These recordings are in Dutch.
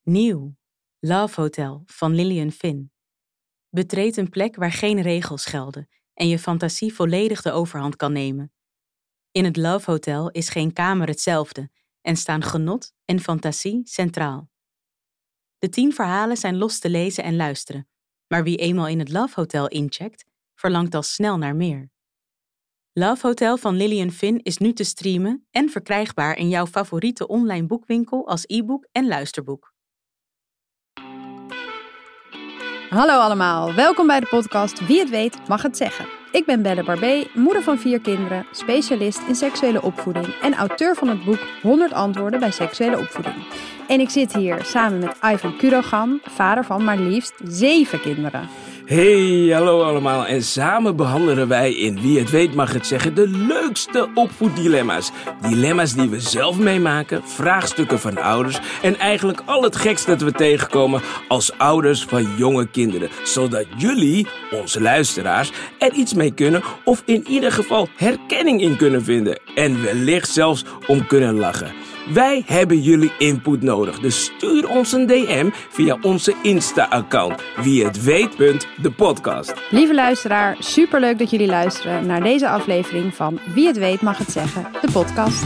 Nieuw. Love Hotel van Lillian Finn. Betreed een plek waar geen regels gelden en je fantasie volledig de overhand kan nemen. In het Love Hotel is geen kamer hetzelfde en staan genot en fantasie centraal. De 10 verhalen zijn los te lezen en luisteren, maar wie eenmaal in het Love Hotel incheckt, verlangt al snel naar meer. Love Hotel van Lillian Finn is nu te streamen en verkrijgbaar in jouw favoriete online boekwinkel als e-book en luisterboek. Hallo allemaal, welkom bij de podcast Wie het weet mag het zeggen. Ik ben Belle Barbé, moeder van 4 kinderen, specialist in seksuele opvoeding en auteur van het boek 100 antwoorden bij seksuele opvoeding. En ik zit hier samen met Ivan Kurogam, vader van maar liefst 7 kinderen. Hey, hallo allemaal. En samen behandelen wij in Wie het weet mag het zeggen de leukste opvoeddilemma's. Dilemma's die we zelf meemaken, vraagstukken van ouders en eigenlijk al het geks dat we tegenkomen als ouders van jonge kinderen. Zodat jullie, onze luisteraars, er iets mee kunnen of in ieder geval herkenning in kunnen vinden. En wellicht zelfs om kunnen lachen. Wij hebben jullie input nodig, dus stuur ons een DM via onze Insta-account. Wie het weet, de podcast. Lieve luisteraar, superleuk dat jullie luisteren naar deze aflevering van Wie het weet mag het zeggen, de podcast.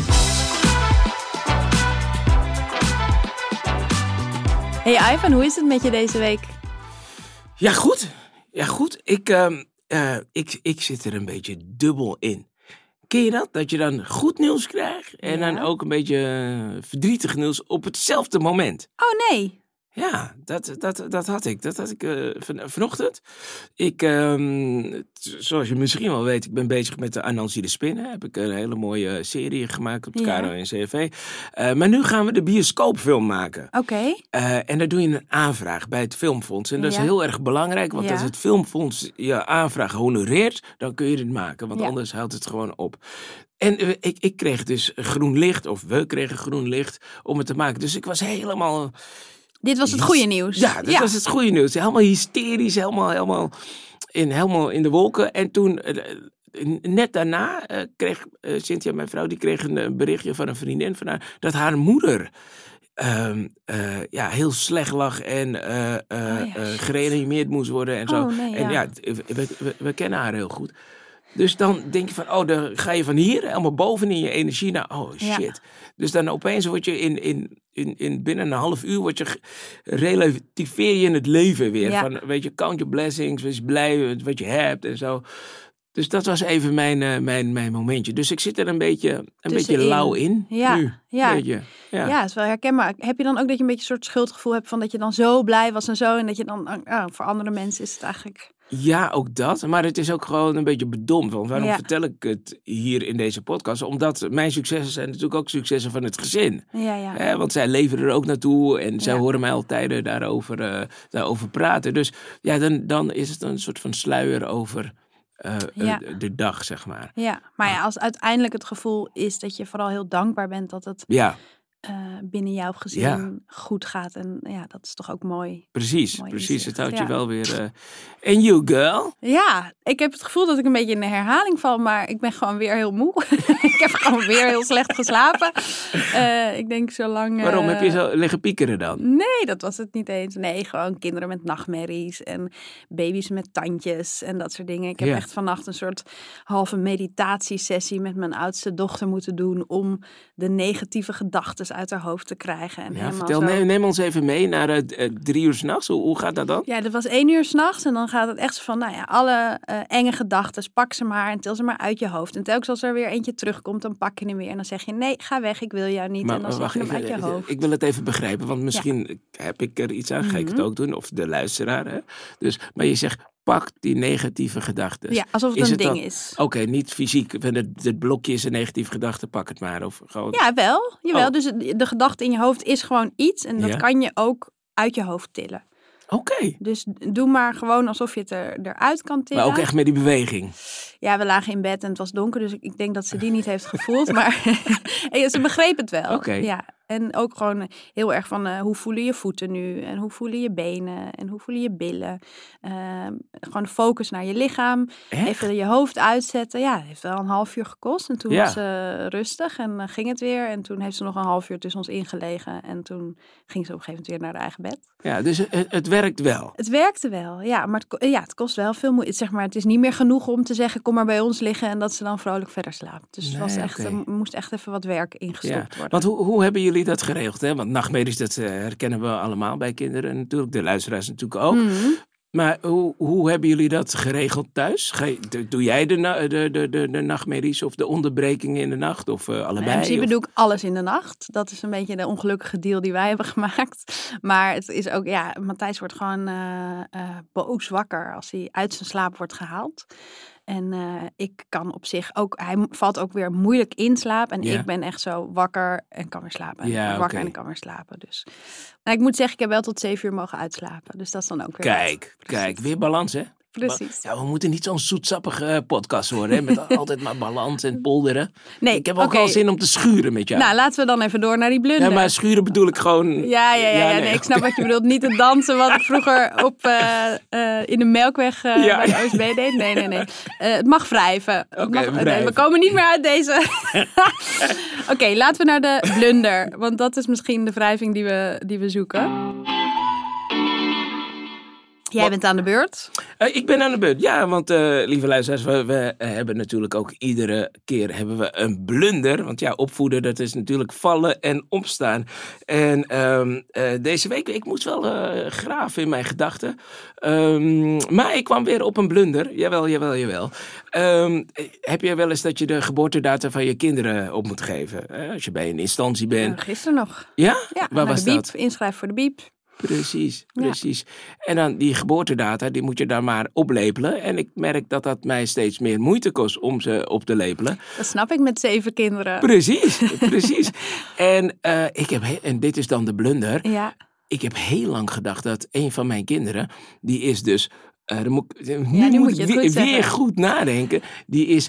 Hey Ivan, hoe is het met je deze week? Ja, goed. Ik zit er een beetje dubbel in. Ken je dat? Dat je dan goed nieuws krijgt en dan ook een beetje verdrietig nieuws op hetzelfde moment. Oh nee. Ja, dat had ik. Dat had ik vanochtend. Zoals je misschien wel weet, ik ben bezig met de Anansi de Spinnen. Heb ik een hele mooie serie gemaakt op de KRO en CRV. Maar nu gaan we de bioscoopfilm maken. Oké. En daar doe je een aanvraag bij het Filmfonds. En dat is heel erg belangrijk, want als het Filmfonds je aanvraag honoreert, dan kun je het maken. Want anders houdt het gewoon op. En ik kreeg dus groen licht, of we kregen groen licht om het te maken. Dus ik was helemaal... Dit was het goede nieuws. Ja, dit was het goede nieuws. Helemaal hysterisch, helemaal in de wolken. En toen, net daarna, kreeg Cynthia, mijn vrouw, die kreeg een berichtje van een vriendin van haar, dat haar moeder heel slecht lag en gereanimeerd moest worden en zo. Oh, nee, en we kennen haar heel goed. Dus dan denk je van, dan ga je van hier helemaal boven in je energie naar, shit. Ja. Dus dan opeens word je in binnen een half uur relativeer je in het leven weer. Ja. Van, weet je, count your blessings, wees blij wat je hebt en zo. Dus dat was even mijn momentje. Dus ik zit er een beetje lauw in. Ja, nu. Ja. Beetje, Ja, is wel herkenbaar. Heb je dan ook dat je een beetje een soort schuldgevoel hebt van dat je dan zo blij was en zo. En dat je dan, voor andere mensen is het eigenlijk... Ja, ook dat. Maar het is ook gewoon een beetje bedompt. Want waarom vertel ik het hier in deze podcast? Omdat mijn successen zijn natuurlijk ook successen van het gezin. Ja. Want zij leven er ook naartoe. En zij horen mij altijd daarover praten. Dus dan is het een soort van sluier over de dag, zeg maar. Ja, maar als uiteindelijk het gevoel is dat je vooral heel dankbaar bent dat het... binnen jouw gezin goed gaat. En dat is toch ook mooi. Precies. Inzicht. Het houdt je wel weer... En you, girl? Ja, ik heb het gevoel dat ik een beetje in de herhaling val, maar ik ben gewoon weer heel moe. Ik heb gewoon weer heel slecht geslapen. Ik denk zo lang... Waarom? Heb je zo liggen piekeren dan? Nee, dat was het niet eens. Nee, gewoon kinderen met nachtmerries en baby's met tandjes en dat soort dingen. Ik heb echt vannacht een soort halve meditatiesessie met mijn oudste dochter moeten doen om de negatieve gedachten uit haar hoofd te krijgen. En vertel, neem ons even mee naar 3 uur 's nachts. Hoe gaat dat dan? Ja, dat was 1 uur 's nachts en dan gaat het echt van, alle enge gedachten, pak ze maar en til ze maar uit je hoofd. En telkens als er weer eentje terugkomt, dan pak je hem weer en dan zeg je, nee, ga weg, ik wil jou niet. Maar, en dan zeg je hem uit je hoofd. Ik wil het even begrijpen, want misschien heb ik er iets aan, ga ik het ook doen, of de luisteraar. Hè? Dus, maar je zegt, pak die negatieve gedachten. Ja, alsof het een ding is. Oké, niet fysiek. Het blokje is een negatieve gedachte, pak het maar. Of gewoon... Ja, wel. Jawel. Dus de gedachte in je hoofd is gewoon iets. En dat kan je ook uit je hoofd tillen. Oké. Dus doe maar gewoon alsof je het eruit kan tillen. Maar ook echt met die beweging. Ja, we lagen in bed en het was donker. Dus ik denk dat ze die niet heeft gevoeld. Maar ze begreep het wel. Okay. Ja. En ook gewoon heel erg van hoe voelen je voeten nu? En hoe voelen je benen? En hoe voelen je billen? Gewoon focus naar je lichaam. Echt? Even je hoofd uitzetten. Ja, het heeft wel een half uur gekost. En toen Ja. was ze rustig en ging het weer. En toen heeft ze nog een half uur tussen ons ingelegen. En toen ging ze op een gegeven moment weer naar haar eigen bed. Ja, dus het werkt wel. Het werkte wel, ja. Maar het kost wel veel moeite. Zeg maar, het is niet meer genoeg om te zeggen, kom maar bij ons liggen. En dat ze dan vrolijk verder slaapt. Dus het was echt, er moest echt even wat werk ingestopt worden. Want hoe hebben jullie dat geregeld? Hè? Want nachtmerries, dat herkennen we allemaal bij kinderen. Natuurlijk, de luisteraars natuurlijk ook. Mm-hmm. Maar hoe hebben jullie dat geregeld thuis? Doe jij de nachtmerries of de onderbrekingen in de nacht? Of allebei? In principe doe ik alles in de nacht. Dat is een beetje de ongelukkige deal die wij hebben gemaakt. Maar het is ook, Matthijs wordt gewoon boos wakker als hij uit zijn slaap wordt gehaald. En ik kan op zich ook, hij valt ook weer moeilijk in slaap. En ik ben echt zo wakker en kan weer slapen. En wakker en ik kan weer slapen. Dus ik moet zeggen, ik heb wel tot 7 uur mogen uitslapen. Dus dat is dan ook weer Kijk, weer balans hè? Precies. Ja, we moeten niet zo'n zoetsappige podcast worden, hè? Met altijd maar balans en polderen. Nee, ik heb ook wel zin om te schuren met jou. Nou, laten we dan even door naar die blunder. Ja, maar schuren bedoel ik gewoon... Nee, ik snap wat je bedoelt. Niet het dansen wat ik vroeger in de Melkweg bij de OSB deed. Nee. Het mag wrijven. We komen niet meer uit deze. Oké, laten we naar de blunder. Want dat is misschien de wrijving die we zoeken. Jij bent aan de beurt. Ik ben aan de beurt, ja, want lieve luisteraars, we hebben natuurlijk ook iedere keer hebben we een blunder. Want ja, opvoeden, dat is natuurlijk vallen en opstaan. En deze week, ik moest wel graven in mijn gedachten. Maar ik kwam weer op een blunder. Jawel. Heb je wel eens dat je de geboortedata van je kinderen op moet geven? Als je bij een instantie bent. Gisteren nog. Ja? Ja, waar was de biep, dat? inschrijven voor de biep. Precies. En dan die geboortedata, die moet je dan maar oplepelen. En ik merk dat dat mij steeds meer moeite kost om ze op te lepelen. Dat snap ik met 7 kinderen. Precies. En en dit is dan de blunder. Ja. Ik heb heel lang gedacht dat een van mijn kinderen, die is dus... nu moet je het goed zeggen. Weer goed nadenken. Die is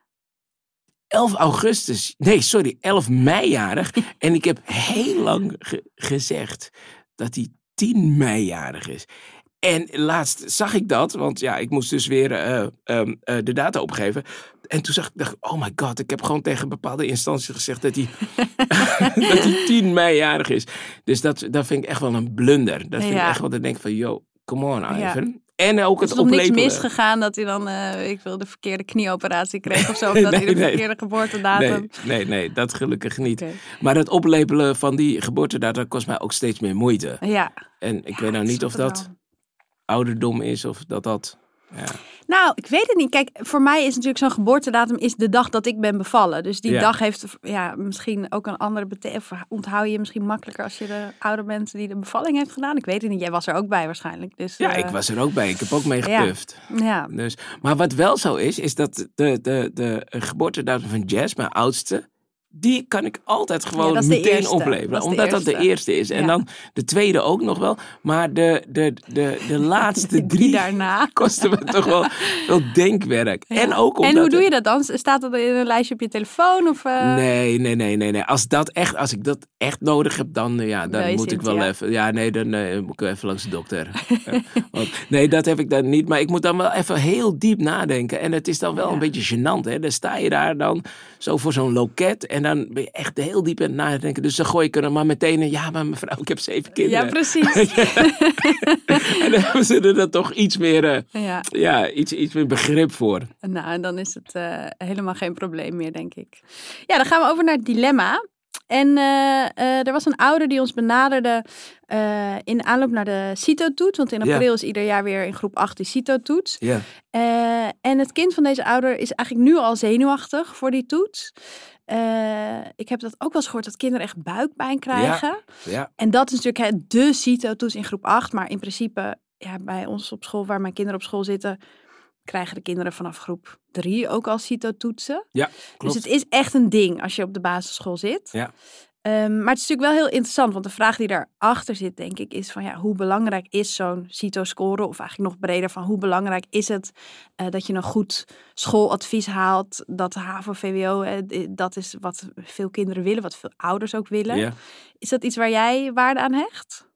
11 mei jarig. En ik heb heel lang gezegd dat hij 10 mei jarig is. En laatst zag ik dat, want ja, ik moest dus weer de data opgeven. En toen dacht ik, oh my god, ik heb gewoon tegen bepaalde instanties gezegd dat hij, dat hij 10 mei jarig is. Dus dat vind ik echt wel een blunder. Dat vind ik echt wel, dat denk ik van, yo, come on Ivan. Ja. En ook het oplepelen. Is er nog niks misgegaan dat hij dan, de verkeerde knieoperatie kreeg of zo? Of dat hij de verkeerde geboortedatum... Nee, dat gelukkig niet. Okay. Maar het oplepelen van die geboortedatum kost mij ook steeds meer moeite. Ja. En ik weet nou niet of dat ouderdom is of dat... Ja. Nou, ik weet het niet. Kijk, voor mij is natuurlijk zo'n geboortedatum is de dag dat ik ben bevallen. Dus die dag heeft misschien ook een andere betekenis. Onthoud je misschien makkelijker als je de ouder bent die de bevalling heeft gedaan. Ik weet het niet. Jij was er ook bij waarschijnlijk. Dus, ik was er ook bij. Ik heb ook mee gepuft. Ja. Dus, maar wat wel zo is dat de geboortedatum van Jess, mijn oudste, die kan ik altijd gewoon meteen oplepelen. Omdat dat de eerste is. En dan de tweede ook nog wel. Maar de laatste 3 daarna kosten me toch wel denkwerk. Ja. En hoe doe je dat dan? Staat dat in een lijstje op je telefoon? Of, Nee. Als ik dat echt nodig heb, dan moet ik wel even... Ja, nee, dan moet ik even langs de dokter. Nee, dat heb ik dan niet. Maar ik moet dan wel even heel diep nadenken. En het is dan wel een beetje gênant. Hè? Dan sta je daar dan zo voor zo'n loket. En dan ben je echt heel diep aan het nadenken. Dus dan gooi ik er maar meteen in. Ja, maar mevrouw, ik heb 7 kinderen. Ja, precies. En dan hebben ze er dan toch iets meer, iets meer begrip voor. Nou, en dan is het helemaal geen probleem meer, denk ik. Ja, dan gaan we over naar het dilemma. En er was een ouder die ons benaderde in de aanloop naar de CITO-toets. Want in april is ieder jaar weer in groep 8 die CITO-toets. Ja. En het kind van deze ouder is eigenlijk nu al zenuwachtig voor die toets. Ik heb dat ook wel eens gehoord dat kinderen echt buikpijn krijgen. Ja. En dat is natuurlijk de CITO-toets in groep 8. Maar in principe, bij ons op school, waar mijn kinderen op school zitten, krijgen de kinderen vanaf groep 3 ook al CITO-toetsen. Ja, klopt. Dus het is echt een ding als je op de basisschool zit. Ja. Maar het is natuurlijk wel heel interessant, want de vraag die daarachter zit, denk ik, is van hoe belangrijk is zo'n CITO-score? Of eigenlijk nog breder van hoe belangrijk is het dat je een goed schooladvies haalt? Dat HAVO-VWO, dat is wat veel kinderen willen, wat veel ouders ook willen. Ja. Is dat iets waar jij waarde aan hecht?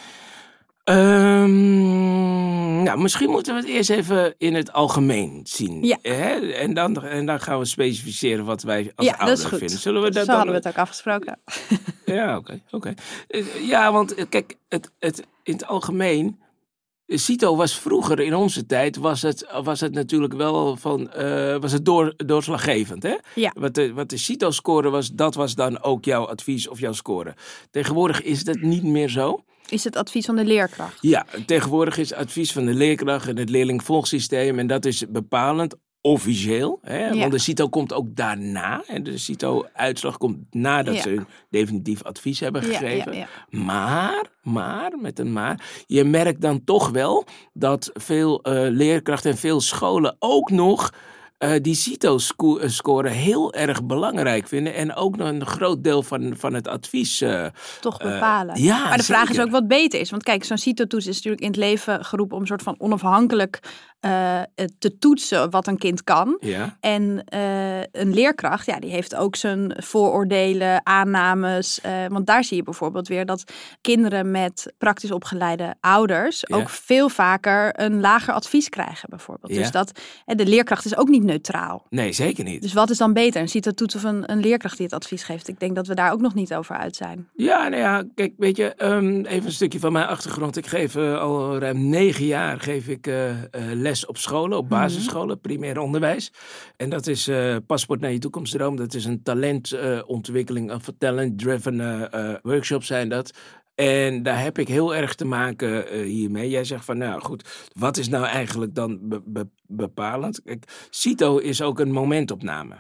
Nou, misschien moeten we het eerst even in het algemeen zien. Ja. Hè? En dan gaan we specificeren wat wij als Ja, dat is ouders goed. vinden. Zullen we dat Zo hadden we het ook afgesproken. Ja, oké. Ja, want kijk, in het algemeen... CITO was vroeger, in onze tijd, was het natuurlijk wel was het doorslaggevend. Hè? Ja. Wat de CITO-score was, dat was dan ook jouw advies of jouw score. Tegenwoordig is dat niet meer zo. Is het advies van de leerkracht? Ja, tegenwoordig is het advies van de leerkracht en het leerlingvolgsysteem. En dat is bepalend, officieel. Hè? Ja. Want de CITO komt ook daarna. En de CITO-uitslag komt nadat ze hun definitief advies hebben gegeven. Ja. Maar, met een maar, je merkt dan toch wel dat veel leerkrachten en veel scholen ook nog die CITO-score heel erg belangrijk vinden. En ook nog een groot deel van het advies Toch bepalen. Ja, maar de vraag is zeker. ook wat beter is. Want kijk, zo'n CITO-toets is natuurlijk in het leven geroepen om een soort van onafhankelijk te toetsen wat een kind kan. Ja. En een leerkracht, die heeft ook zijn vooroordelen, aannames. Want daar zie je bijvoorbeeld weer dat kinderen met praktisch opgeleide ouders ook veel vaker een lager advies krijgen bijvoorbeeld. Ja. Dus dat de leerkracht is ook niet neutraal. Nee, zeker niet. Dus wat is dan beter? Een CITO-toets of een leerkracht die het advies geeft? Ik denk dat we daar ook nog niet over uit zijn. Ja, nou ja, kijk, weet je, even een stukje van mijn achtergrond. Ik geef al ruim 9 jaar les op scholen, op basisscholen, primair onderwijs. En dat is Paspoort naar je toekomstdroom. Dat is een talentontwikkeling, of talent-driven workshops zijn dat. En daar heb ik heel erg te maken hiermee. Jij zegt van, nou goed, wat is nou eigenlijk dan bepalend? Kijk, CITO is ook een momentopname.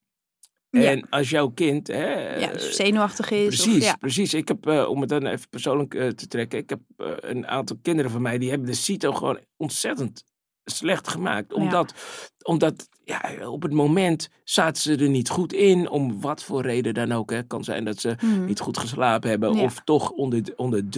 Ja. En als jouw kind... dus zenuwachtig is. Precies. Ik heb, om het dan even persoonlijk te trekken... Ik heb een aantal kinderen van mij... die hebben de CITO gewoon ontzettend slecht gemaakt. Omdat op het moment zaten ze er niet goed in... om wat voor reden dan ook. Het kan zijn dat ze niet goed geslapen hebben... of toch onder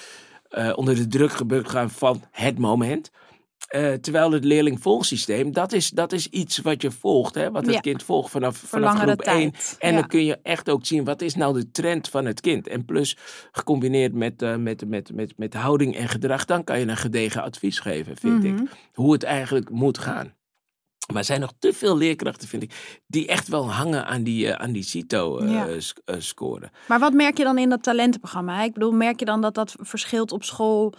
de druk gebeurd gaan van het moment... terwijl het leerlingvolgsysteem, dat is iets wat je volgt. Hè? Wat het kind volgt vanaf groep 1. En dan kun je echt ook zien, wat is nou de trend van het kind? En plus, gecombineerd met houding en gedrag, dan kan je een gedegen advies geven, vind ik. Hoe het eigenlijk moet gaan. Maar er zijn nog te veel leerkrachten, vind ik, die echt wel hangen aan die CITO-score. Maar wat merk je dan in dat talentenprogramma? Ik bedoel, merk je dan dat verschilt op school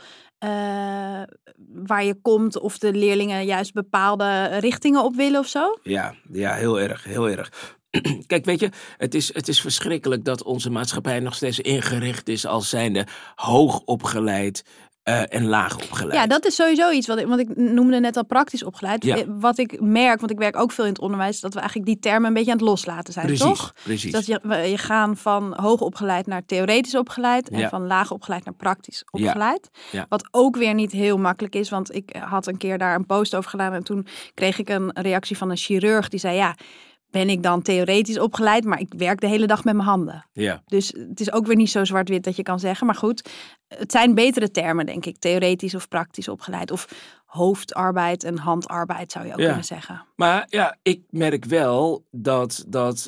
waar je komt of de leerlingen juist bepaalde richtingen op willen of zo? Ja, heel erg. Kijk, weet je, het is verschrikkelijk dat onze maatschappij nog steeds ingericht is als zijnde hoogopgeleid en laag opgeleid. Ja, dat is sowieso iets want ik noemde net al praktisch opgeleid. Ja. Wat ik merk, want ik werk ook veel in het onderwijs, dat we eigenlijk die termen een beetje aan het loslaten zijn, toch? Precies. Dat je gaan van hoogopgeleid naar theoretisch opgeleid en van laag opgeleid naar praktisch opgeleid. Ja. Wat ook weer niet heel makkelijk is, want ik had een keer daar een post over gedaan en toen kreeg ik een reactie van een chirurg die zei, ben ik dan theoretisch opgeleid, maar ik werk de hele dag met mijn handen. Ja. Dus het is ook weer niet zo zwart-wit dat je kan zeggen. Maar goed, het zijn betere termen, denk ik. Theoretisch of praktisch opgeleid. Of hoofdarbeid en handarbeid zou je ook kunnen zeggen. Maar ja, ik merk wel dat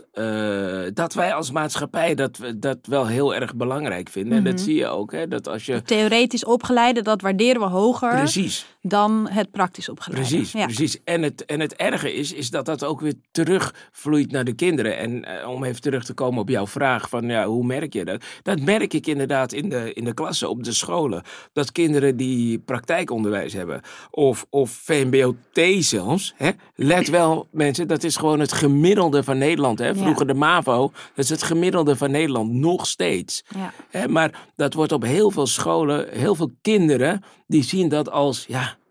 wij als maatschappij dat wel heel erg belangrijk vinden. En dat zie je ook. Hè, dat als je... Theoretisch opgeleide, dat waarderen we hoger dan het praktisch opgeleide. Precies. En het erge is dat ook weer terugvloeit naar de kinderen. En om even terug te komen op jouw vraag van hoe merk je dat? Dat merk ik inderdaad in de klassen, op de scholen. Dat kinderen die praktijkonderwijs hebben of VMBO-T zelfs. Hè? Let wel mensen, dat is gewoon het gemiddelde van Nederland. Hè? Vroeger de MAVO, dat is het gemiddelde van Nederland nog steeds. Ja. Hè? Maar dat wordt op heel veel scholen, heel veel kinderen, die zien dat als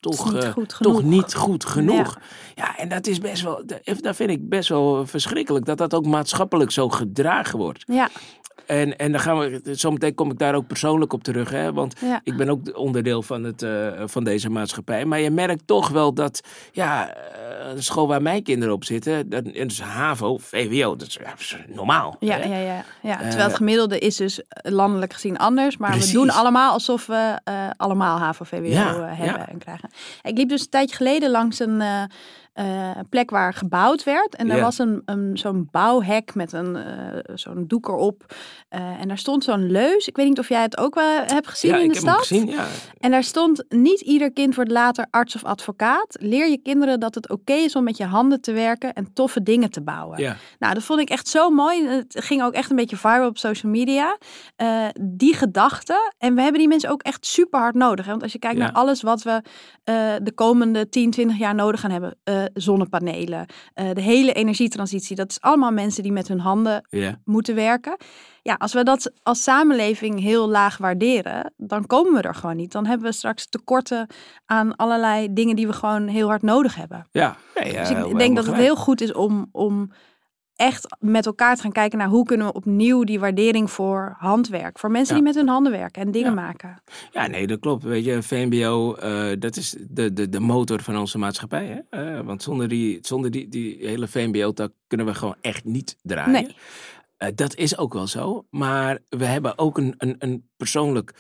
toch niet goed genoeg. Ja, en dat is best wel, dat vind ik best wel verschrikkelijk, dat ook maatschappelijk zo gedragen wordt. Ja. En dan gaan we, zometeen kom ik daar ook persoonlijk op terug, hè? Want ik ben ook onderdeel van deze maatschappij. Maar je merkt toch wel dat, de school waar mijn kinderen op zitten, dat is HAVO, VWO, dat is normaal. Ja. Terwijl het gemiddelde is dus landelijk gezien anders. Maar precies. We doen allemaal alsof we allemaal HAVO, VWO hebben en krijgen. Ik liep dus een tijdje geleden langs een plek waar gebouwd werd. En daar was zo'n bouwhek met zo'n doek erop. En daar stond zo'n leus. Ik weet niet of jij het ook wel hebt gezien in de stad. Ja, ik heb hem gezien, ja. En daar stond, niet ieder kind wordt later arts of advocaat. Leer je kinderen dat het oké is om met je handen te werken en toffe dingen te bouwen. Ja. Nou, dat vond ik echt zo mooi. Het ging ook echt een beetje viral op social media. Die gedachte. En we hebben die mensen ook echt super hard nodig. Hè? Want als je kijkt naar alles wat we de komende 10, 20 jaar nodig gaan hebben. Zonnepanelen, de hele energietransitie. Dat is allemaal mensen die met hun handen moeten werken. Ja, als we dat als samenleving heel laag waarderen, dan komen we er gewoon niet. Dan hebben we straks tekorten aan allerlei dingen die we gewoon heel hard nodig hebben. Ja. Dus ik denk dat het heel goed is om echt met elkaar te gaan kijken naar hoe kunnen we opnieuw die waardering voor handwerk, voor mensen die met hun handen werken en dingen maken. Ja, nee, dat klopt. Weet je, VMBO, dat is de motor van onze maatschappij. Hè? Want zonder die hele VMBO-tak kunnen we gewoon echt niet draaien. Nee. Dat is ook wel zo. Maar we hebben ook een persoonlijk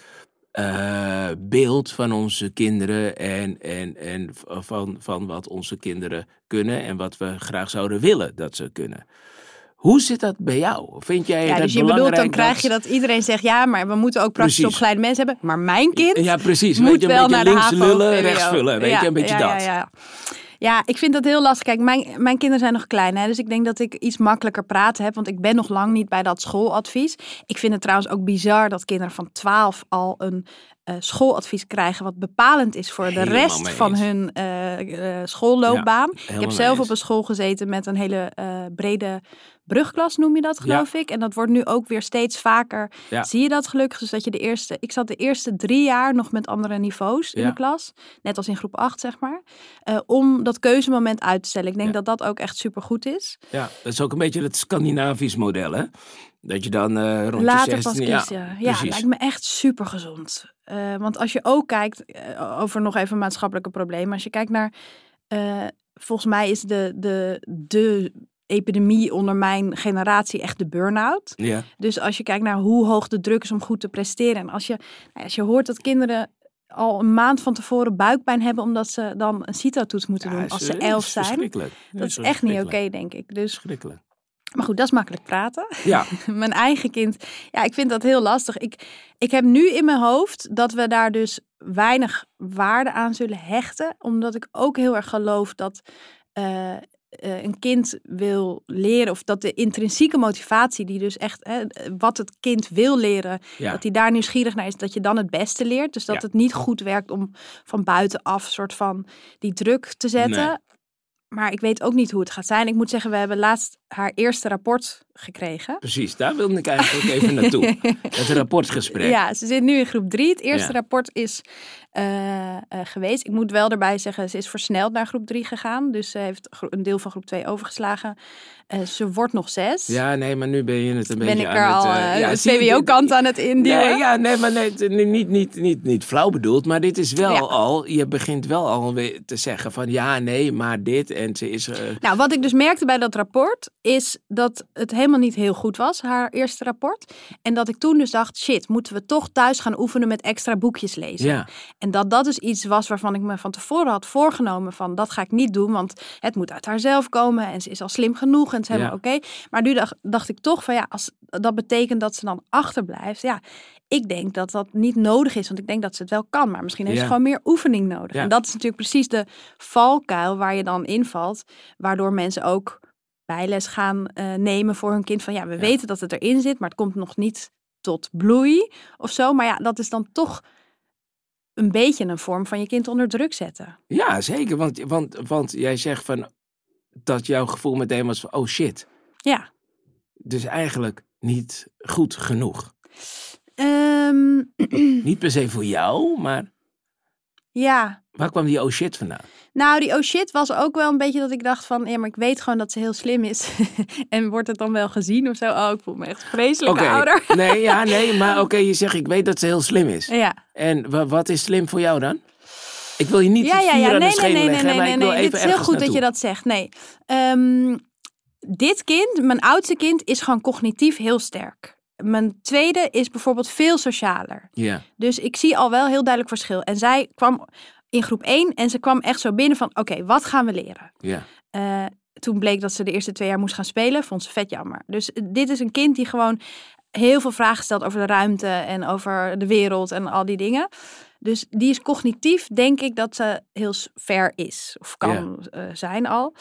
beeld van onze kinderen en van wat onze kinderen kunnen en wat we graag zouden willen dat ze kunnen. Hoe zit dat bij jou? Vind jij dat dus je bedoelt, dan krijg je dat iedereen zegt, ja, maar we moeten ook praktisch opgeleide mensen hebben. Maar mijn kind moet wel naar links de HAVO, lullen, rechts vullen. Weet je, een beetje dat. Ja, ik vind dat heel lastig. Kijk, mijn kinderen zijn nog klein, hè, dus ik denk dat ik iets makkelijker praten heb, want ik ben nog lang niet bij dat schooladvies. Ik vind het trouwens ook bizar dat kinderen van 12 al een schooladvies krijgen wat bepalend is voor de rest van hun schoolloopbaan. Ik heb zelf op een school gezeten met een hele brede brugklas, noem je dat, geloof ik. En dat wordt nu ook weer steeds vaker. Zie je dat gelukkig? Dus dat je ik zat de eerste 3 jaar nog met andere niveaus in de klas. Net als in groep 8, zeg maar. Om dat keuzemoment uit te stellen. Ik denk dat dat ook echt supergoed is. Ja, dat is ook een beetje het Scandinavisch model, hè? Dat je dan rond later je 16... pas kiest, ja, lijkt me echt super gezond. Want als je ook kijkt, over nog even maatschappelijke problemen. Als je kijkt naar, volgens mij is de epidemie onder mijn generatie echt de burn-out. Ja. Dus als je kijkt naar hoe hoog de druk is om goed te presteren. En als je hoort dat kinderen al een maand van tevoren buikpijn hebben omdat ze dan een CITO-toets moeten doen als ze 11 zijn. Dat is echt niet oké, denk ik. Dus schrikkelijk. Maar goed, dat is makkelijk praten. Ja. Mijn eigen kind, ik vind dat heel lastig. Ik heb nu in mijn hoofd dat we daar dus weinig waarde aan zullen hechten. Omdat ik ook heel erg geloof dat een kind wil leren, of dat de intrinsieke motivatie, die dus echt, wat het kind wil leren, dat hij daar nieuwsgierig naar is, dat je dan het beste leert. Dus dat het niet goed werkt om van buitenaf soort van die druk te zetten. Nee. Maar ik weet ook niet hoe het gaat zijn. Ik moet zeggen, we hebben laatst haar eerste rapport gekregen. Precies, daar wilde ik eigenlijk ook even naartoe. Het rapportgesprek. Ja, ze zit nu in groep 3. Het eerste rapport is geweest. Ik moet wel erbij zeggen, ze is versneld naar groep 3 gegaan. Dus ze heeft een deel van groep 2 overgeslagen. Ze wordt nog 6. Ja, nee, maar nu ben je het een beetje aan het... de VWO-kant aan het induwen. Niet flauw bedoeld, maar dit is wel al... Je begint wel al te zeggen van ja, nee, maar dit en ze is... Nou, wat ik dus merkte bij dat rapport is dat het helemaal niet heel goed was, haar eerste rapport. En dat ik toen dus dacht, shit, moeten we toch thuis gaan oefenen met extra boekjes lezen. Ja. En dat dus iets was waarvan ik me van tevoren had voorgenomen van, dat ga ik niet doen, want het moet uit haarzelf komen en ze is al slim genoeg en het is helemaal oké. Maar nu dacht ik toch van als dat betekent dat ze dan achterblijft, ik denk dat dat niet nodig is, want ik denk dat ze het wel kan, maar misschien heeft ze gewoon meer oefening nodig. Ja. En dat is natuurlijk precies de valkuil waar je dan invalt, waardoor mensen ook bijles gaan nemen voor hun kind van we weten dat het erin zit, maar het komt nog niet tot bloei of zo. Maar dat is dan toch een beetje een vorm van je kind onder druk zetten. Ja, zeker, want jij zegt van dat jouw gevoel meteen was van oh shit. Ja. Dus eigenlijk niet goed genoeg. Niet per se voor jou, maar... Ja. Waar kwam die oh shit vandaan? Nou, die oh shit was ook wel een beetje dat ik dacht van... Ja, maar ik weet gewoon dat ze heel slim is. En wordt het dan wel gezien of zo? Oh, ik voel me echt vreselijke ouder. Maar je zegt ik weet dat ze heel slim is. Ja. En wat is slim voor jou dan? Ik wil je niet het vuur aan de schedel leggen, maar ik wil even dit is heel goed naartoe. Dat je dat zegt. Nee. Dit kind, mijn oudste kind, is gewoon cognitief heel sterk. Mijn tweede is bijvoorbeeld veel socialer. Ja. Dus ik zie al wel heel duidelijk verschil. En zij kwam in groep 1 en ze kwam echt zo binnen van... Oké, wat gaan we leren? Ja. Toen bleek dat ze de eerste 2 jaar moest gaan spelen. Vond ze vet jammer. Dus dit is een kind die gewoon heel veel vragen stelt over de ruimte... en over de wereld en al die dingen. Dus die is cognitief, denk ik, dat ze heel ver is. Of kan zijn al.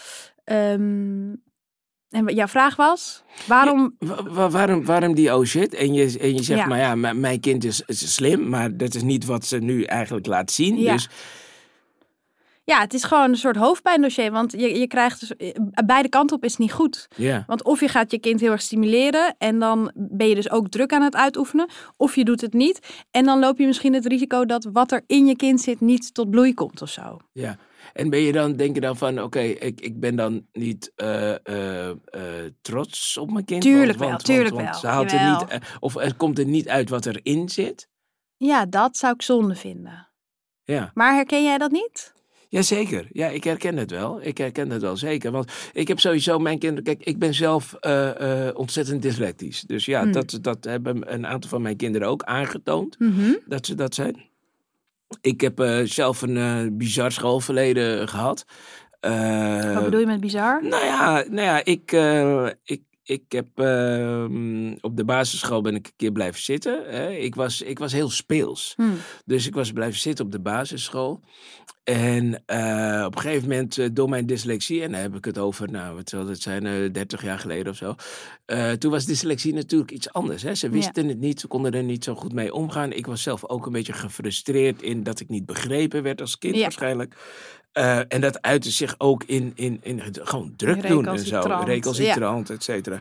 En jouw vraag was? Waarom... Waarom die oh shit? En je zegt, maar ja, mijn kind is slim, maar dat is niet wat ze nu eigenlijk laat zien. Ja. Dus... Ja, het is gewoon een soort hoofdpijndossier. Want je krijgt dus... Beide kanten op is niet goed. Ja. Want of je gaat je kind heel erg stimuleren... en dan ben je dus ook druk aan het uitoefenen. Of je doet het niet. En dan loop je misschien het risico dat wat er in je kind zit... niet tot bloei komt of zo. Ja. En denk je dan van, oké, ik ben dan niet trots op mijn kind? Tuurlijk want wel. Ze haalt er niet, of er komt er niet uit wat erin zit? Ja, dat zou ik zonde vinden. Ja. Maar herken jij dat niet? Jazeker. Ja, ik herken het wel. Ik herken het wel zeker. Want ik heb sowieso mijn kinderen... Kijk, ik ben zelf ontzettend dyslectisch. Dus ja, dat hebben een aantal van mijn kinderen ook aangetoond. Mm-hmm. Dat ze dat zijn. Ik heb zelf een bizar schoolverleden gehad. Wat bedoel je met bizar? Nou ja, ik heb op de basisschool ben ik een keer blijven zitten. Ik was heel speels. Dus ik was blijven zitten op de basisschool. En op een gegeven moment door mijn dyslexie, en dan heb ik het over, wat zal het zijn, 30 jaar geleden of zo. Toen was dyslexie natuurlijk iets anders. Hè? Ze wisten het niet, ze konden er niet zo goed mee omgaan. Ik was zelf ook een beetje gefrustreerd in dat ik niet begrepen werd als kind waarschijnlijk. En dat uitte zich ook in gewoon druk doen en zo. Recalcitrant, et cetera.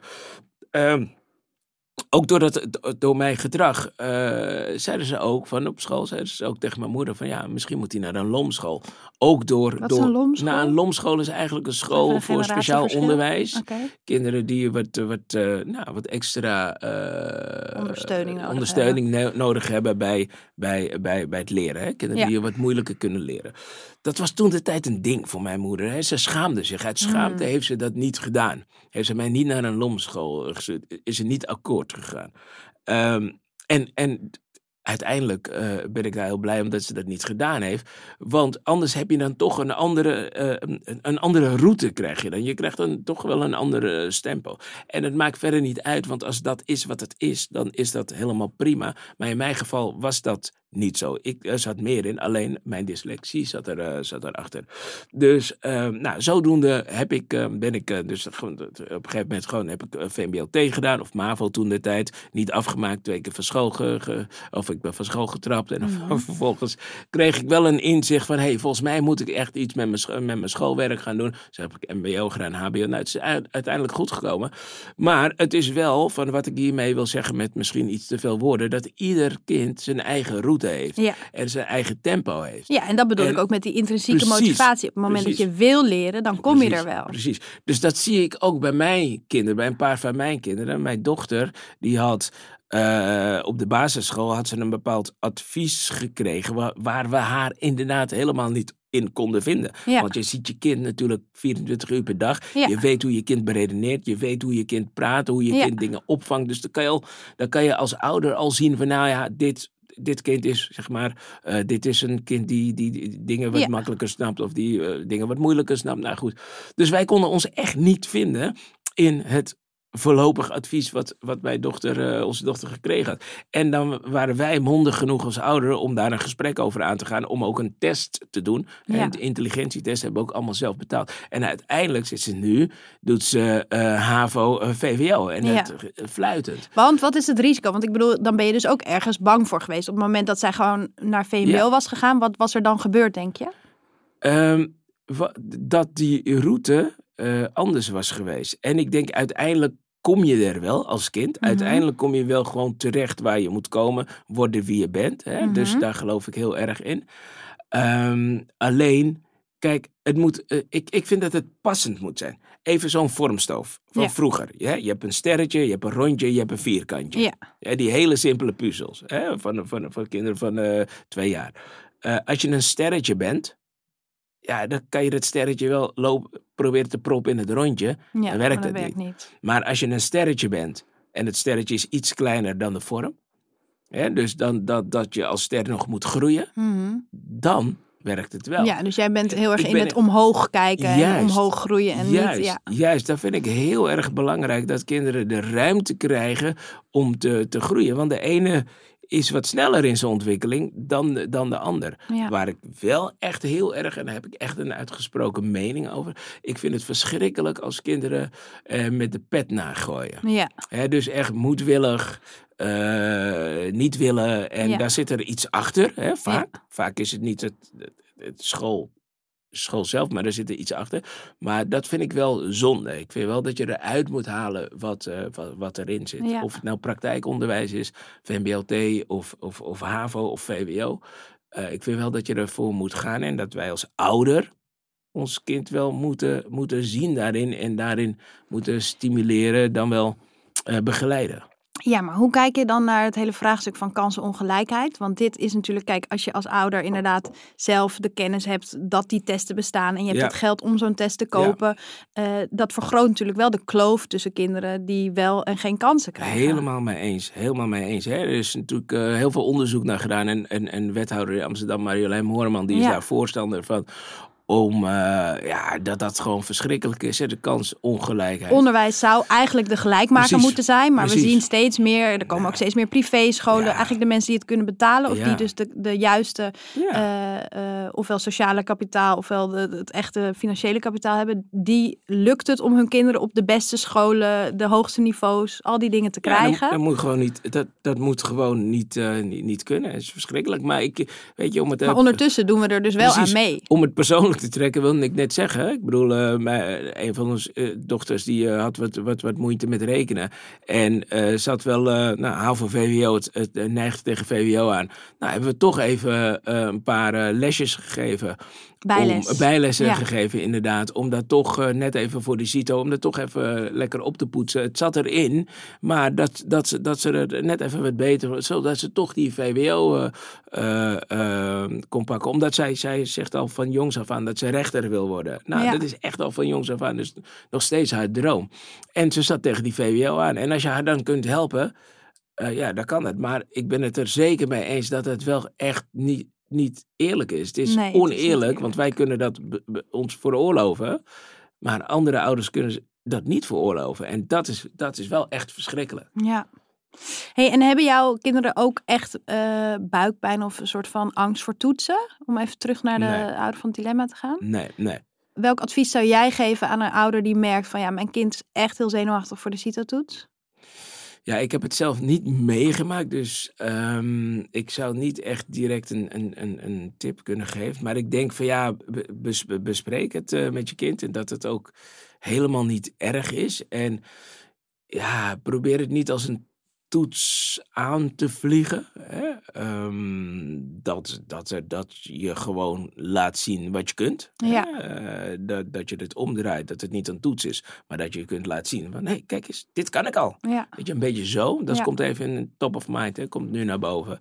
Ook door mijn gedrag zeiden ze ook van op school, zeiden ze ook tegen mijn moeder van ja, misschien moet hij naar een LOM-school. Ook Wat is een LOM-school? Nou, een LOM-school is eigenlijk een school voor speciaal onderwijs. Okay. Kinderen die wat extra ondersteuning nodig hebben bij het leren. Hè? Kinderen die wat moeilijker kunnen leren. Dat was toen de tijd een ding voor mijn moeder. Hè? Ze schaamde zich. Uit schaamte heeft ze dat niet gedaan. Heeft ze mij niet naar een LOM-school gestuurd. Is ze niet akkoord gegaan. En uiteindelijk ben ik daar heel blij omdat ze dat niet gedaan heeft. Want anders heb je dan toch een andere route krijg je dan. Je krijgt dan toch wel een andere tempo. En het maakt verder niet uit, want als dat is wat het is, dan is dat helemaal prima. Maar in mijn geval was dat niet zo. Er zat meer in, alleen mijn dyslexie zat erachter. Dus zodoende ben ik dus op een gegeven moment gewoon heb ik VMBO-T gedaan, of MAVO toen de tijd, niet afgemaakt, 2 keer van school ik ben van school getrapt en vervolgens kreeg ik wel een inzicht van volgens mij moet ik echt iets met mijn schoolwerk gaan doen. Dus heb ik MBO gedaan, HBO. Nou, het is uiteindelijk goed gekomen. Maar het is wel, van wat ik hiermee wil zeggen met misschien iets te veel woorden, dat ieder kind zijn eigen route heeft. Ja. En zijn eigen tempo heeft. Ja, en dat bedoel ik ook met die intrinsieke motivatie. Op het moment dat je wil leren, dan kom je er wel. Precies. Dus dat zie ik ook bij mijn kinderen, bij een paar van mijn kinderen. Mijn dochter, die had op de basisschool had ze een bepaald advies gekregen waar we haar inderdaad helemaal niet in konden vinden. Ja. Want je ziet je kind natuurlijk 24 uur per dag. Ja. Je weet hoe je kind beredeneert. Je weet hoe je kind praat. Hoe je kind dingen opvangt. Dus dan kan je als ouder al zien van dit kind is, zeg maar, dit is een kind die dingen wat makkelijker snapt of die dingen wat moeilijker snapt. Nou goed. Dus wij konden ons echt niet vinden in het voorlopig advies wat onze dochter gekregen had. En dan waren wij mondig genoeg als ouder om daar een gesprek over aan te gaan, om ook een test te doen. Ja. En de intelligentietest hebben we ook allemaal zelf betaald. En uiteindelijk doet ze HAVO, VWO en het fluitend. Want wat is het risico? Want ik bedoel, dan ben je dus ook ergens bang voor geweest. Op het moment dat zij gewoon naar VMBO was gegaan, wat was er dan gebeurd, denk je? Dat die route anders was geweest. En ik denk uiteindelijk kom je er wel als kind. Mm-hmm. Uiteindelijk kom je wel gewoon terecht waar je moet komen. Worden wie je bent. Hè? Mm-hmm. Dus daar geloof ik heel erg in. Alleen, kijk, het moet, ik vind dat het passend moet zijn. Even zo'n vormstoof van vroeger. Ja? Je hebt een sterretje, je hebt een rondje, je hebt een vierkantje. Ja. Ja, die hele simpele puzzels. Hè? Van kinderen van 2 jaar. Als je een sterretje bent, ja, dan kan je dat sterretje wel proberen te proppen in het rondje. Ja, Dan maar werkt dat het werkt niet. niet. Maar als je een sterretje bent en het sterretje is iets kleiner dan de vorm, hè, dus dan dat je als ster nog moet groeien, dan werkt het wel. Ja, dus jij bent heel erg Ik in ben het omhoog kijken en Juist. omhoog groeien en niet... Juist, dat vind ik heel erg belangrijk, dat kinderen de ruimte krijgen om te groeien. Want de ene is wat sneller in zijn ontwikkeling dan de ander. Ja. Waar ik wel echt heel erg, en daar heb ik echt een uitgesproken mening over, ik vind het verschrikkelijk als kinderen met de pet nagooien. Ja. Hè, dus echt moedwillig, niet willen. En daar zit er iets achter. Hè, vaak. Vaak is het niet het school zelf, maar er zit er iets achter. Maar dat vind ik wel zonde. Ik vind wel dat je eruit moet halen wat erin zit. Ja. Of het nou praktijkonderwijs is, VMBO-T of HAVO of VWO. Ik vind wel dat je ervoor moet gaan en dat wij als ouder ons kind wel moeten zien daarin en daarin moeten stimuleren, dan wel begeleiden. Ja, maar hoe kijk je dan naar het hele vraagstuk van kansenongelijkheid? Want dit is natuurlijk, kijk, als je als ouder inderdaad zelf de kennis hebt dat die testen bestaan en je hebt het geld om zo'n test te kopen, dat vergroot natuurlijk wel de kloof tussen kinderen die wel en geen kansen krijgen. Helemaal mee eens. Hè. Er is natuurlijk heel veel onderzoek naar gedaan en wethouder in Amsterdam, Marjolein Moorman, die is daar voorstander van. Dat gewoon verschrikkelijk is, hè, de kansongelijkheid. Onderwijs zou eigenlijk de gelijkmaker moeten zijn, maar we zien steeds meer, er komen ook steeds meer privéscholen, eigenlijk de mensen die het kunnen betalen, of die dus de juiste, ofwel sociale kapitaal, ofwel het echte financiële kapitaal hebben, die lukt het om hun kinderen op de beste scholen, de hoogste niveaus, al die dingen te krijgen. Dat moet gewoon niet, dat moet gewoon niet kunnen. Het is verschrikkelijk, maar maar ondertussen doen we er dus wel aan mee. Om het persoonlijk te trekken, wilde ik net zeggen. Ik bedoel, een van onze dochters die had wat moeite met rekenen. En zat wel, HAVO VWO, het neigde tegen VWO aan. Nou, hebben we toch even een paar lesjes gegeven. Bijlessen gegeven, inderdaad. Om dat toch net even voor de CITO, om dat toch even lekker op te poetsen. Het zat erin, maar dat ze er net even wat beter, zodat ze toch die VWO kon pakken. Omdat zij zegt al van jongs af aan dat ze rechter wil worden. Nou, dat is echt al van jongs af aan, dus nog steeds haar droom. En ze zat tegen die VWO aan. En als je haar dan kunt helpen, dan kan het. Maar ik ben het er zeker mee eens dat het wel echt niet eerlijk is. Het is oneerlijk, want wij kunnen dat ons veroorloven. Maar andere ouders kunnen dat niet veroorloven. En dat is wel echt verschrikkelijk. Ja. Hey, en hebben jouw kinderen ook echt buikpijn of een soort van angst voor toetsen? Om even terug naar de ouder van het dilemma te gaan. Nee. Welk advies zou jij geven aan een ouder die merkt van ja, mijn kind is echt heel zenuwachtig voor de CITO-toets? Ja, ik heb het zelf niet meegemaakt, dus ik zou niet echt direct een tip kunnen geven. Maar ik denk van bespreek het met je kind en dat het ook helemaal niet erg is. En probeer het niet als een toets aan te vliegen. Hè? Dat je gewoon laat zien wat je kunt. Ja. Dat je het omdraait, dat het niet een toets is, maar dat je kunt laten zien van, hey, kijk eens, dit kan ik al. Ja. Weet je, een beetje zo. Dat komt even in top of mind, hè, komt nu naar boven.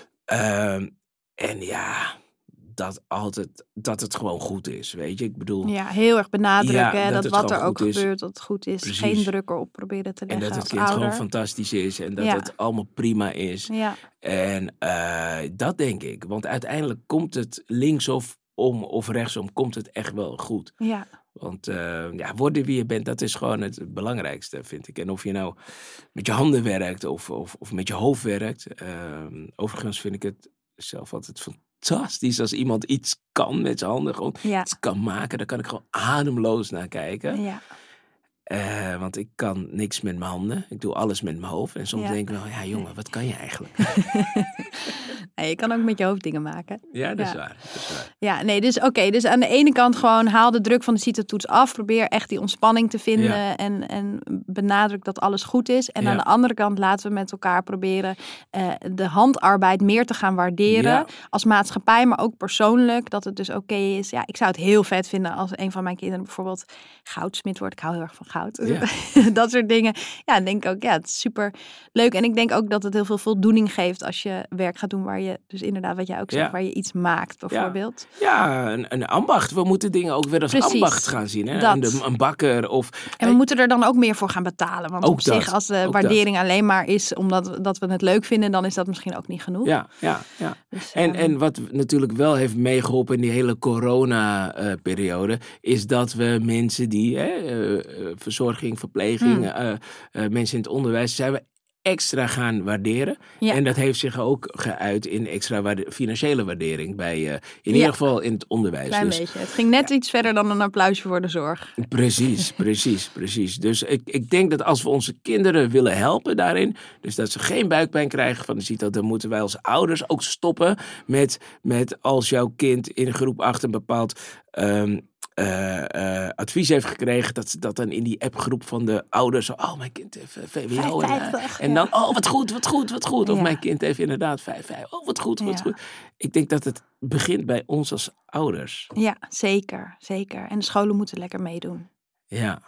Dat het gewoon goed is, weet je. Ik bedoel... Ja, heel erg benadrukken dat wat er ook gebeurt, dat het goed is. Precies. Geen druk erop proberen te leggen. En dat het kind ouder. gewoon fantastisch is en dat het allemaal prima is. Ja. En dat denk ik. Want uiteindelijk komt het linksom of rechtsom, komt het echt wel goed. Ja. Want worden wie je bent, dat is gewoon het belangrijkste, vind ik. En of je nou met je handen werkt of met je hoofd werkt. Overigens vind ik het zelf altijd fantastisch als iemand iets kan met zijn handen. Gewoon iets kan maken. Daar kan ik gewoon ademloos naar kijken. Ja. Want ik kan niks met mijn handen. Ik doe alles met mijn hoofd. En soms denk ik wel, ja jongen, wat kan je eigenlijk? Je kan ook met je hoofd dingen maken. Ja, dat is waar. Ja, nee, dus oké. Dus aan de ene kant gewoon haal de druk van de CITO-toets af. Probeer echt die ontspanning te vinden en benadruk dat alles goed is. En aan de andere kant laten we met elkaar proberen de handarbeid meer te gaan waarderen. Als maatschappij, maar ook persoonlijk. Dat het dus oké is. Ja, ik zou het heel vet vinden als een van mijn kinderen bijvoorbeeld goudsmid wordt. Ik hou heel erg van goud. Ja. Dat soort dingen. Ja, dan denk ik ook, het is super leuk. En ik denk ook dat het heel veel voldoening geeft als je werk gaat doen waar je, dus inderdaad wat jij ook zegt, waar je iets maakt bijvoorbeeld. Ja, een ambacht. We moeten dingen ook weer als ambacht gaan zien. Hè? Een bakker of... En we moeten er dan ook meer voor gaan betalen. Want op zich, als de waardering alleen maar is omdat we het leuk vinden, dan is dat misschien ook niet genoeg. Ja. Dus, en wat natuurlijk wel heeft meegeholpen in die hele corona-periode, is dat we mensen die verzorging, verpleging, mensen in het onderwijs, zijn we extra gaan waarderen. Ja. En dat heeft zich ook geuit in extra financiële waardering bij, in ieder geval in het onderwijs. Klein beetje. Het ging net iets verder dan een applausje voor de zorg. Precies. Dus ik denk dat als we onze kinderen willen helpen daarin, dus dat ze geen buikpijn krijgen van de CITO, dan moeten wij als ouders ook stoppen met als jouw kind in groep 8 een bepaald advies heeft gekregen, dat ze dat dan in die appgroep van de ouders, mijn kind heeft VWO. En dan, wat goed. Of mijn kind heeft inderdaad 5. Wat goed. Ik denk dat het begint bij ons als ouders. Ja, zeker. En de scholen moeten lekker meedoen. Ja.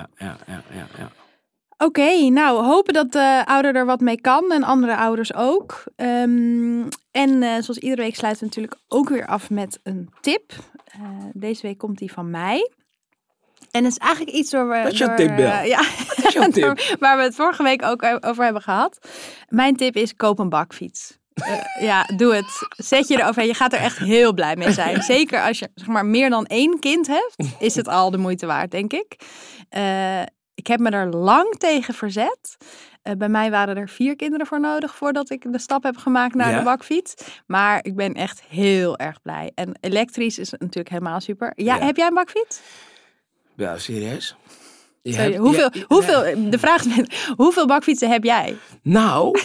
Oké, nou, hopen dat de ouder er wat mee kan en andere ouders ook. En zoals iedere week sluiten we natuurlijk ook weer af met een tip. Deze week komt die van mij. En het is eigenlijk iets waar we... Wat is jouw tip, Bel? Wat is jouw tip? Waar we het vorige week ook over hebben gehad. Mijn tip is, koop een bakfiets. Doe het. Zet je eroverheen. Je gaat er echt heel blij mee zijn. Zeker als je meer dan 1 kind hebt, is het al de moeite waard, denk ik. Ik heb me er lang tegen verzet. Bij mij waren er 4 kinderen voor nodig voordat ik de stap heb gemaakt naar de bakfiets. Maar ik ben echt heel erg blij. En elektrisch is natuurlijk helemaal super. Heb jij een bakfiets? Ja, serieus? De vraag is, hoeveel bakfietsen heb jij? Nou,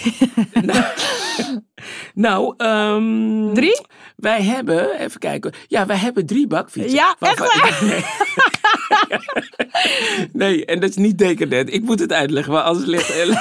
3? Wij hebben, even kijken. Ja, wij hebben 3 bakfietsen. Ja, echt waar? Nee, en dat is niet decadent. Ik moet het uitleggen, maar anders ligt het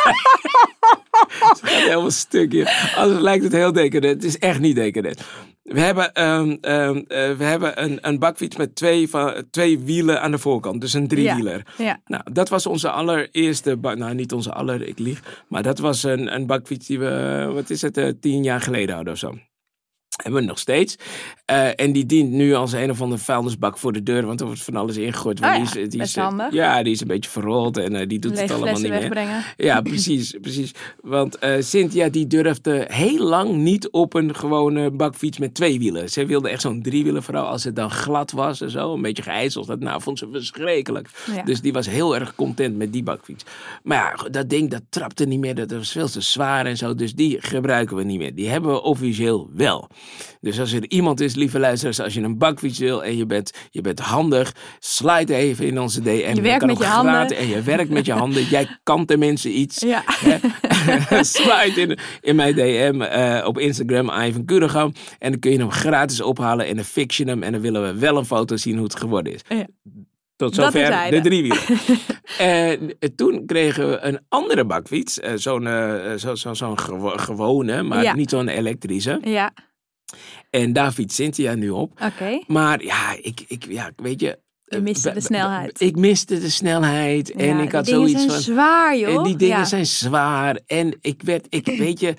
gaat helemaal stuk hier. Anders lijkt het heel decadent. Het is echt niet decadent. We hebben een bakfiets met 2 wielen aan de voorkant. Dus een 3-wieler. Ja. Nou, dat was onze allereerste... niet onze ik lieg. Maar dat was een bakfiets die we, 10 jaar geleden hadden of zo. Hebben we nog steeds. En die dient nu als een of andere vuilnisbak voor de deur. Want er wordt van alles ingegooid. Best handig. Ja, die is een beetje verrold. En die doet het allemaal niet wegbrengen. meer. Ja, precies. Want Cynthia die durfde heel lang niet op een gewone bakfiets met 2 wielen. Ze wilde echt zo'n 3-wieler. Vooral als het dan glad was en zo. Een beetje geijzeld. Vond ze verschrikkelijk. Ja. Dus die was heel erg content met die bakfiets. Maar ja, dat ding dat trapte niet meer. Dat was veel te zwaar en zo. Dus die gebruiken we niet meer. Die hebben we officieel wel. Dus als er iemand is, lieve luisteraars, als je een bakfiets wil en je bent handig, slide even in onze DM. Je werkt met je handen. En je werkt met je handen. Jij kan tenminste iets. Ja. Slide in mijn DM op Instagram, Ivan Kuregam. En dan kun je hem gratis ophalen en dan fix je hem. En dan willen we wel een foto zien hoe het geworden is. Ja. Tot zover de 3-wieler. En toen kregen we een andere bakfiets. Zo'n gewone, maar niet zo'n elektrische. Ja. En daar fietst Cynthia nu op. Oké. Maar weet je... Je miste de snelheid. Ik miste de snelheid. En ik had zoiets van... Die dingen zijn zwaar, joh. En die dingen zijn zwaar. En weet je...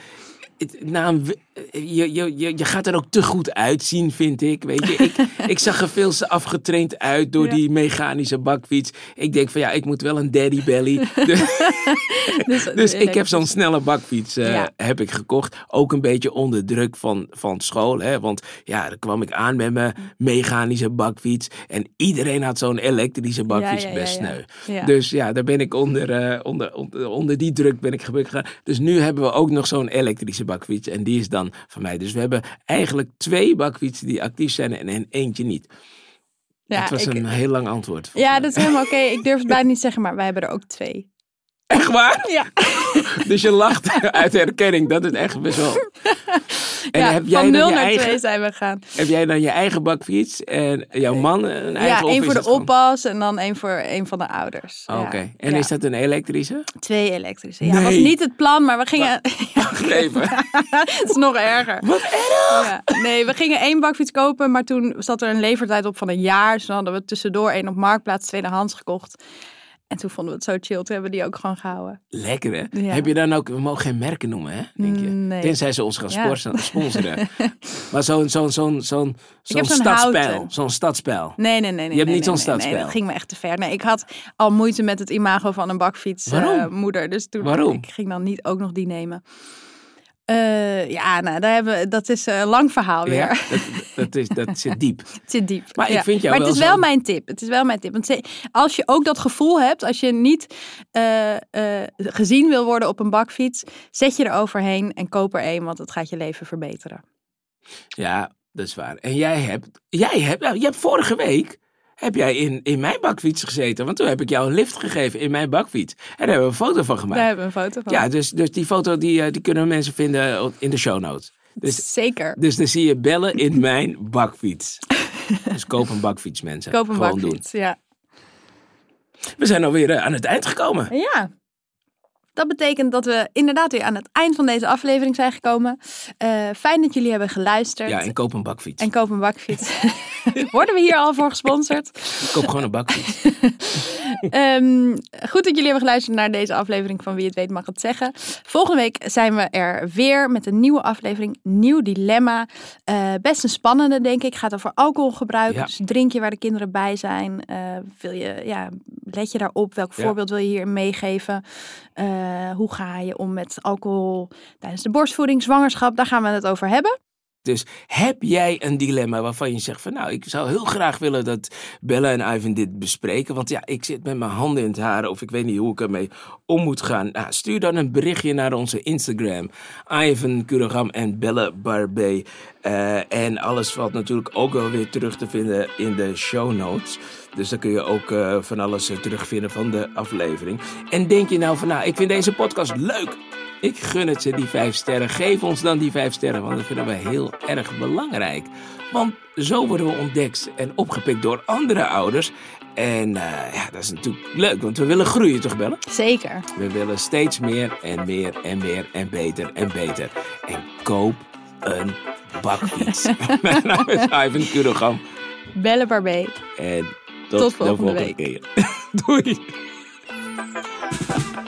Je gaat er ook te goed uitzien, vind ik. Weet je, ik zag er veel te afgetraind uit door die mechanische bakfiets. Ik denk van ik moet wel een daddy belly. Dus ik heb zo'n snelle bakfiets heb ik gekocht. Ook een beetje onder druk van school. Hè? Want dan kwam ik aan met mijn mechanische bakfiets. En iedereen had zo'n elektrische bakfiets, best sneu. Ja. Dus daar ben ik onder die druk ben ik gegaan. Dus nu hebben we ook nog zo'n elektrische bakfiets. En die is dan van mij. Dus we hebben eigenlijk 2 bakfietsen die actief zijn en eentje niet. Ja, het was een heel lang antwoord. Ja, dat is helemaal oké. Ik durf het bijna niet zeggen, maar wij hebben er ook 2. Echt waar? Ja. Dus je lacht uit herkenning. Dat is echt best wel... En Ja, heb jij van 0 dan je naar eigen, 2 zijn we gegaan. Heb jij dan je eigen bakfiets en jouw man een eigen? Ja, 1 voor de gewoon... oppas en dan 1 voor een van de ouders. Oké. En is dat een elektrische? 2 elektrische. Ja, Nee. was niet het plan, maar we gingen... Wacht even. Het is nog erger. Wat erg! Ja. Nee, we gingen 1 bakfiets kopen, maar toen zat er een levertijd op van een jaar. Dus dan hadden we tussendoor 1 op Marktplaats tweedehands gekocht. En toen vonden we het zo chill, toen hebben we die ook gewoon gehouden. Lekker hè? Ja. Heb je dan ook, we mogen geen merken noemen hè? Denk je? Nee. Tenzij ze ons gaan sponsoren. Maar zo'n heb zo'n stadspijl. houten. Zo'n stadspijl. Nee. Je hebt niet zo'n stadspijl. Nee, dat ging me echt te ver. Nee, ik had al moeite met het imago van een bakfiets moeder. Dus toen Waarom? Ik ging dan niet ook nog die nemen. Dat is een lang verhaal weer. Ja, dat zit diep. Het zit diep. Maar ik vind jou maar het wel is wel mijn tip. Het is wel mijn tip. Want als je ook dat gevoel hebt, als je niet gezien wil worden op een bakfiets, zet je er overheen en koop er 1, want het gaat je leven verbeteren. Ja, dat is waar. En jij hebt vorige week heb jij in mijn bakfiets gezeten. Want toen heb ik jou een lift gegeven in mijn bakfiets. En daar hebben we een foto van gemaakt. Daar hebben we een foto van. Ja, dus die foto die kunnen mensen vinden in de show notes. Dus, zeker. Dus dan zie je bellen in mijn bakfiets. Dus koop een bakfiets, mensen. Koop een gewoon bakfiets, doen. ja. We zijn alweer aan het eind gekomen. Ja. Dat betekent dat we inderdaad weer aan het eind van deze aflevering zijn gekomen. Fijn dat jullie hebben geluisterd. Ja, en koop een bakfiets. En koop een bakfiets. Worden we hier al voor gesponsord? Koop gewoon een bakfiets. Goed dat jullie hebben geluisterd naar deze aflevering van Wie het weet mag het zeggen. Volgende week zijn we er weer met een nieuwe aflevering. Nieuw dilemma. Best een spannende, denk ik. Gaat over alcoholgebruik. Ja. Dus drink je waar de kinderen bij zijn. Let je daarop? Welk voorbeeld wil je hier meegeven? Hoe ga je om met alcohol tijdens de borstvoeding, zwangerschap? Daar gaan we het over hebben. Dus heb jij een dilemma waarvan je zegt van nou, ik zou heel graag willen dat Bella en Ivan dit bespreken. Want ja, ik zit met mijn handen in het haar of ik weet niet hoe ik ermee om moet gaan. Nou, stuur dan een berichtje naar onze Instagram. Ivan Kuragam en Bella Barbé. En alles valt natuurlijk ook wel weer terug te vinden in de show notes. Dus dan kun je ook van alles terugvinden van de aflevering. En denk je nou van nou, ik vind deze podcast leuk. Ik gun het ze die 5 sterren. Geef ons dan die 5 sterren, want dat vinden we heel erg belangrijk. Want zo worden we ontdekt en opgepikt door andere ouders. En dat is natuurlijk leuk, want we willen groeien, toch Bella? Zeker. We willen steeds meer en meer en meer en beter en beter. En koop een bakfiets. Mijn naam is Ivan Kuragam. Bella Barbé. En tot de volgende week. keer. Doei.